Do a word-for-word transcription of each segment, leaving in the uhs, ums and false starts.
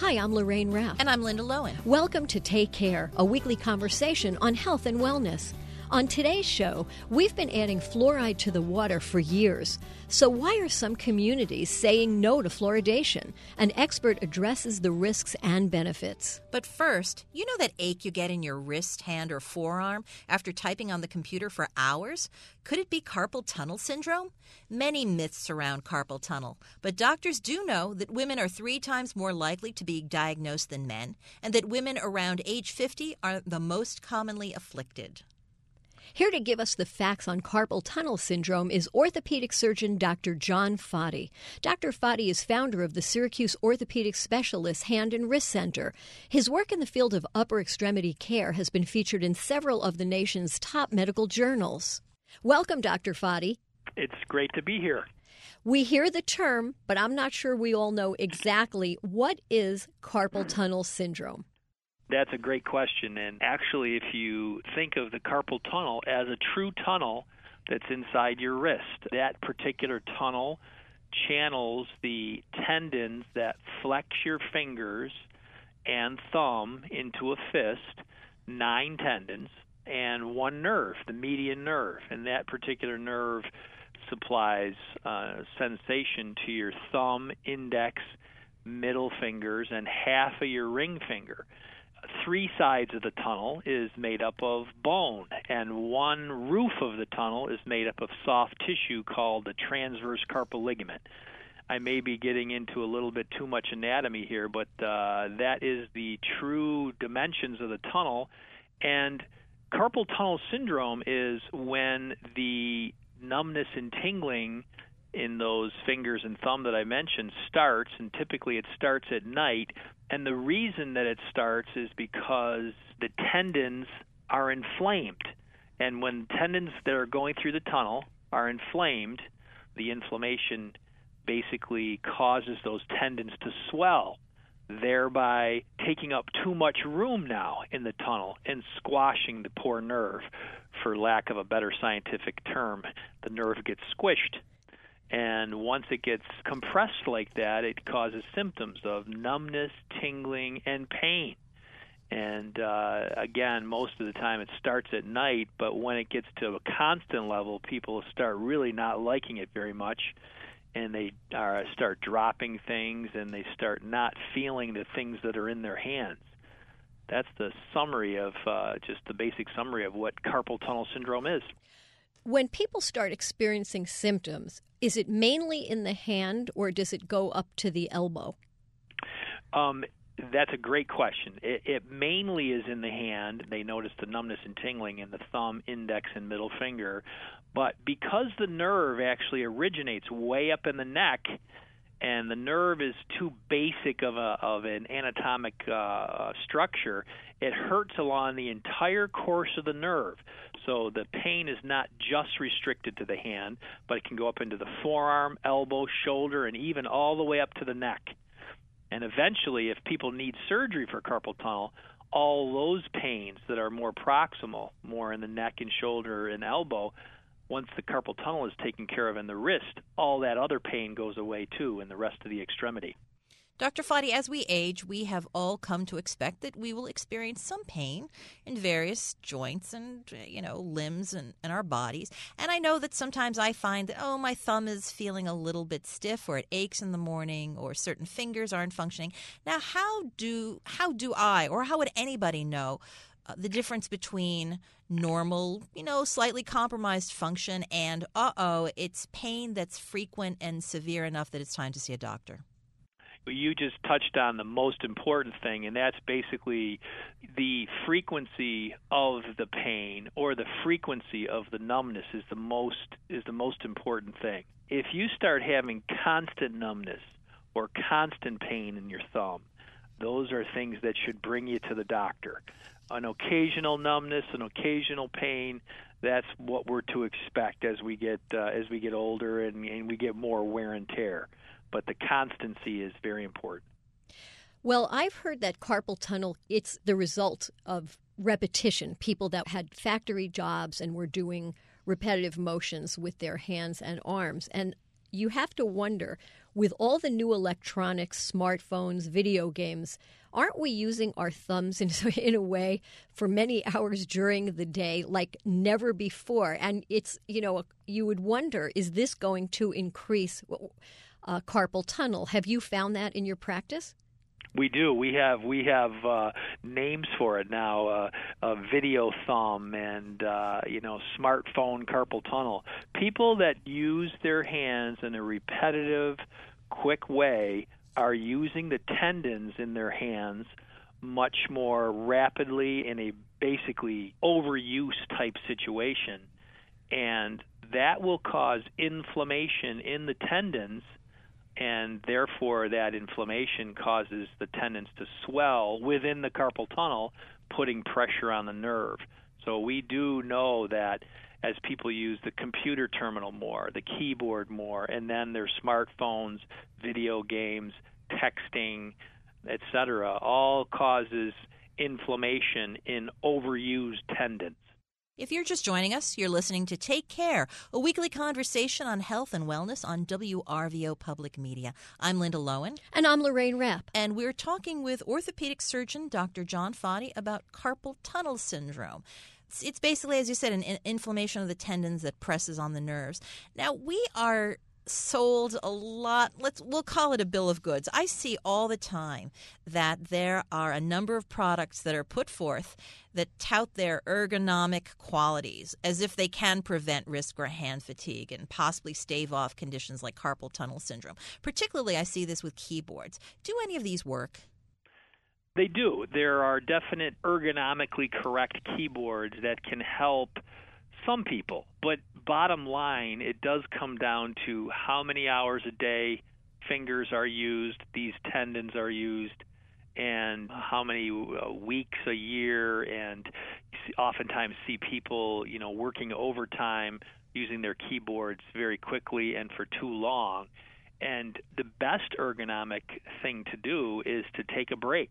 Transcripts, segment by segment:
Hi, I'm Lorraine Raff. And I'm Linda Lowen. Welcome to Take Care, a weekly conversation on health and wellness. On today's show, we've been adding fluoride to the water for years. So why are some communities saying no to fluoridation? An expert addresses the risks and benefits. But first, you know that ache you get in your wrist, hand, or forearm after typing on the computer for hours? Could it be carpal tunnel syndrome? Many myths surround carpal tunnel, but doctors do know that women are three times more likely to be diagnosed than men, and that women around age fifty are the most commonly afflicted. Here to give us the facts on carpal tunnel syndrome is orthopedic surgeon Doctor John Foddy. Doctor Foddy is founder of the Syracuse Orthopedic Specialists Hand and Wrist Center. His work in the field of upper extremity care has been featured in several of the nation's top medical journals. Welcome, Doctor Foddy. It's great to be here. We hear the term, but I'm not sure we all know exactly what is carpal tunnel syndrome. That's a great question. And actually, if you think of the carpal tunnel as a true tunnel that's inside your wrist, that particular tunnel channels the tendons that flex your fingers and thumb into a fist, nine tendons, and one nerve, the median nerve. And that particular nerve supplies uh, sensation to your thumb, index, middle fingers, and half of your ring finger. Three sides of the tunnel is made up of bone, and one roof of the tunnel is made up of soft tissue called the transverse carpal ligament. I may be getting into a little bit too much anatomy here, but uh, that is the true dimensions of the tunnel. And carpal tunnel syndrome is when the numbness and tingling in those fingers and thumb that I mentioned starts, and typically it starts at night. And the reason that it starts is because the tendons are inflamed. And when tendons that are going through the tunnel are inflamed, the inflammation basically causes those tendons to swell, thereby taking up too much room now in the tunnel and squashing the poor nerve. For lack of a better scientific term, the nerve gets squished. And once it gets compressed like that, it causes symptoms of numbness, tingling, and pain. And uh, again, most of the time it starts at night, but when it gets to a constant level, people start really not liking it very much, and they uh, start dropping things, and they start not feeling the things that are in their hands. That's the summary of, uh, just the basic summary of what carpal tunnel syndrome is. When people start experiencing symptoms, is it mainly in the hand or does it go up to the elbow? Um, that's a great question. It, it mainly is in the hand. They notice the numbness and tingling in the thumb, index, and middle finger. But because the nerve actually originates way up in the neck, and the nerve is too basic of a of an anatomic uh, structure, it hurts along the entire course of the nerve. So the pain is not just restricted to the hand, but it can go up into the forearm, elbow, shoulder, and even all the way up to the neck. And eventually, if people need surgery for carpal tunnel, all those pains that are more proximal, more in the neck and shoulder and elbow, once the carpal tunnel is taken care of in the wrist, all that other pain goes away too in the rest of the extremity. Doctor Foddy, as we age, we have all come to expect that we will experience some pain in various joints and, you know, limbs and, and our bodies. And I know that sometimes I find that, oh, my thumb is feeling a little bit stiff, or it aches in the morning, or certain fingers aren't functioning. Now, how do how do I, or how would anybody know uh, the difference between normal, you know, slightly compromised function and, uh-oh, it's pain that's frequent and severe enough that it's time to see a doctor? You just touched on the most important thing, and that's basically the frequency of the pain or the frequency of the numbness is the most is the most important thing. If you start having constant numbness or constant pain in your thumb, those are things that should bring you to the doctor. An occasional numbness, an occasional pain, that's what we're to expect as we get uh, as we get older and, and we get more wear and tear. But the constancy is very important. Well, I've heard that carpal tunnel, it's the result of repetition. People that had factory jobs and were doing repetitive motions with their hands and arms. And you have to wonder, with all the new electronics, smartphones, video games, aren't we using our thumbs in, in a way for many hours during the day like never before? And it's, you know, you would wonder, is this going to increase uh, carpal tunnel? Have you found that in your practice? We do. We have we have uh, names for it now: uh, uh, video thumb and uh, you know smartphone carpal tunnel. People that use their hands in a repetitive, quick way are using the tendons in their hands much more rapidly in a basically overuse type situation, and that will cause inflammation in the tendons. And therefore, that inflammation causes the tendons to swell within the carpal tunnel, putting pressure on the nerve. So we do know that as people use the computer terminal more, the keyboard more, and then their smartphones, video games, texting, et cetera, all causes inflammation in overused tendons. If you're just joining us, you're listening to Take Care, a weekly conversation on health and wellness on W R V O Public Media. I'm Linda Lowen. And I'm Lorraine Rapp. And we're talking with orthopedic surgeon Doctor John Foddy about carpal tunnel syndrome. It's, it's basically, as you said, an in- inflammation of the tendons that presses on the nerves. Now, we are sold a lot, let's we'll call it a bill of goods. I see all the time that there are a number of products that are put forth that tout their ergonomic qualities as if they can prevent wrist or hand fatigue and possibly stave off conditions like carpal tunnel syndrome. Particularly, I see this with keyboards. Do any of these work? They do. There are definite ergonomically correct keyboards that can help some people, but bottom line, it does come down to how many hours a day fingers are used, these tendons are used, and how many uh, weeks a year. And you see, oftentimes see people, you know, working overtime using their keyboards very quickly and for too long. And the best ergonomic thing to do is to take a break.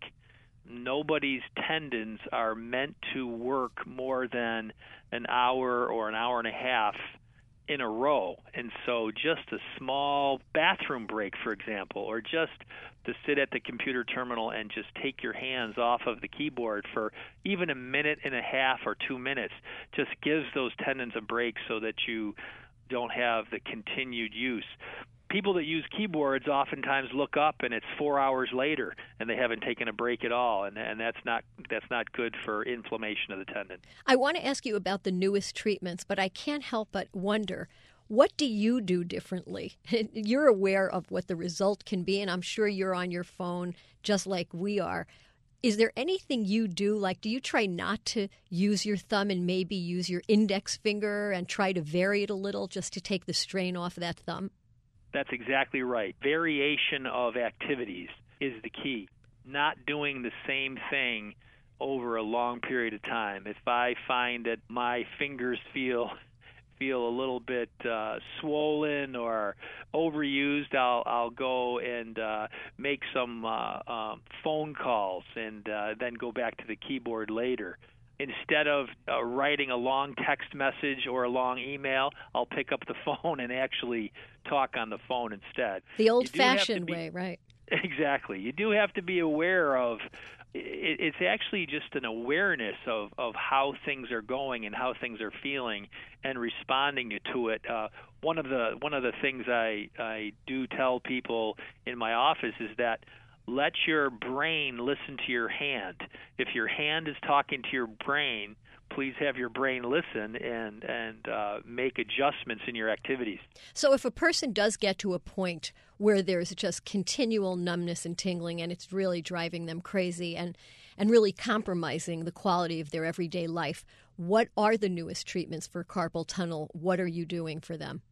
Nobody's tendons are meant to work more than an hour or an hour and a half in a row. And so just a small bathroom break, for example, or just to sit at the computer terminal and just take your hands off of the keyboard for even a minute and a half or two minutes just gives those tendons a break so that you don't have the continued use. People that use keyboards oftentimes look up and it's four hours later and they haven't taken a break at all, and and that's not that's not good for inflammation of the tendon. I want to ask you about the newest treatments, but I can't help but wonder, what do you do differently? You're aware of what the result can be, and I'm sure you're on your phone just like we are. Is there anything you do, like do you try not to use your thumb and maybe use your index finger and try to vary it a little just to take the strain off of that thumb? That's exactly right. Variation of activities is the key. Not doing the same thing over a long period of time. If I find that my fingers feel feel a little bit uh, swollen or overused, I'll I'll go and uh, make some uh, um, phone calls and uh, then go back to the keyboard later. Instead of uh, writing a long text message or a long email, I'll pick up the phone and actually talk on the phone instead. The old-fashioned way, right? Exactly. You do have to be aware of it, it's actually just an awareness of, of how things are going and how things are feeling and responding to it. Uh, one of the one of the things I, I do tell people in my office is that let your brain listen to your hand. If your hand is talking to your brain, please have your brain listen and and uh, make adjustments in your activities. So if a person does get to a point where there's just continual numbness and tingling and it's really driving them crazy and, and really compromising the quality of their everyday life, what are the newest treatments for carpal tunnel? What are you doing for them?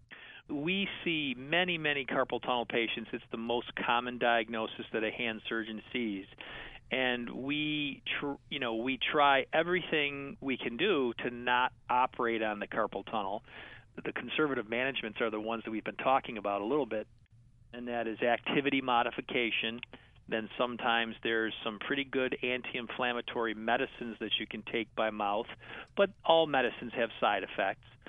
We see many, many carpal tunnel patients. It's the most common diagnosis that a hand surgeon sees. And we, tr- you know, we try everything we can do to not operate on the carpal tunnel. The conservative managements are the ones that we've been talking about a little bit, and that is activity modification. Then sometimes there's some pretty good anti-inflammatory medicines that you can take by mouth, but all medicines have side effects.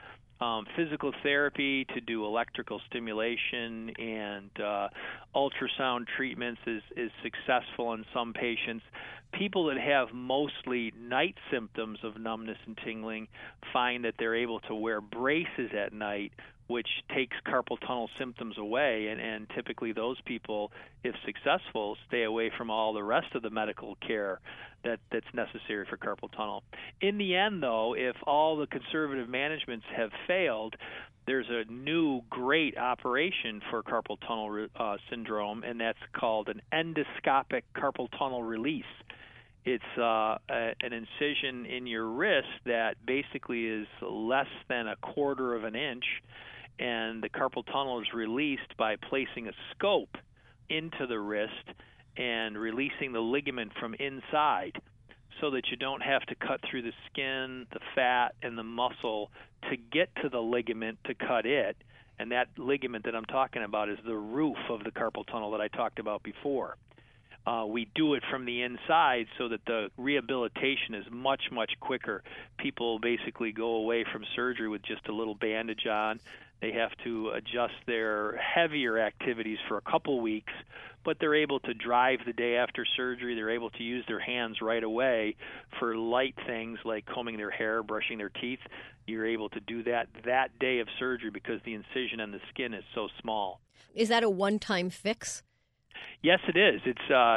um, physical therapy to do electrical stimulation and uh, ultrasound treatments is, is successful in some patients. People that have mostly night symptoms of numbness and tingling find that they're able to wear braces at night, which takes carpal tunnel symptoms away, and, and typically those people, if successful, stay away from all the rest of the medical care that, that's necessary for carpal tunnel. In the end, though, if all the conservative managements have failed, there's a new great operation for carpal tunnel uh, syndrome, and that's called an endoscopic carpal tunnel release. It's uh, a, an incision in your wrist that basically is less than a quarter of an inch, and the carpal tunnel is released by placing a scope into the wrist and releasing the ligament from inside so that you don't have to cut through the skin, the fat, and the muscle to get to the ligament to cut it. And that ligament that I'm talking about is the roof of the carpal tunnel that I talked about before. Uh, we do it from the inside so that the rehabilitation is much, much quicker. People basically go away from surgery with just a little bandage on. They have to adjust their heavier activities for a couple weeks, but they're able to drive the day after surgery. They're able to use their hands right away for light things like combing their hair, brushing their teeth. You're able to do that that day of surgery because the incision on the skin is so small. Is that a one-time fix? Yes, it is. It's uh,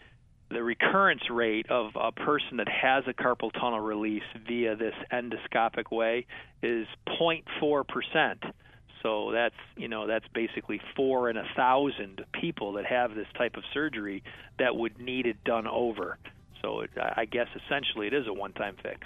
the recurrence rate of a person that has a carpal tunnel release via this endoscopic way is zero point four percent. So that's, you know, that's basically four in a thousand people that have this type of surgery that would need it done over. So it, I guess essentially it is a one-time fix.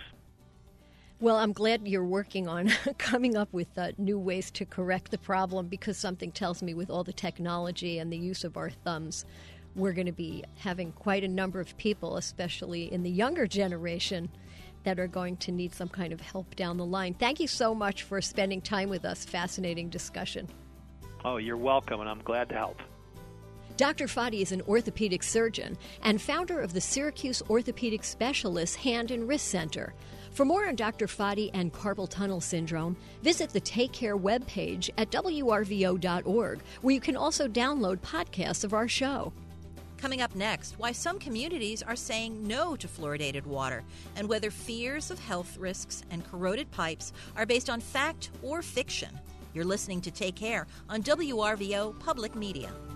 Well, I'm glad you're working on coming up with uh, new ways to correct the problem, because something tells me with all the technology and the use of our thumbs, we're going to be having quite a number of people, especially in the younger generation, that are going to need some kind of help down the line. Thank you so much for spending time with us. Fascinating discussion. Oh, you're welcome, and I'm glad to help. Doctor Fadi is an orthopedic surgeon and founder of the Syracuse Orthopedic Specialists Hand and Wrist Center. For more on Doctor Fadi and carpal tunnel syndrome, visit the Take Care webpage at W R V O dot org, where you can also download podcasts of our show. Coming up next, why some communities are saying no to fluoridated water, and whether fears of health risks and corroded pipes are based on fact or fiction. You're listening to Take Care on W R V O Public Media.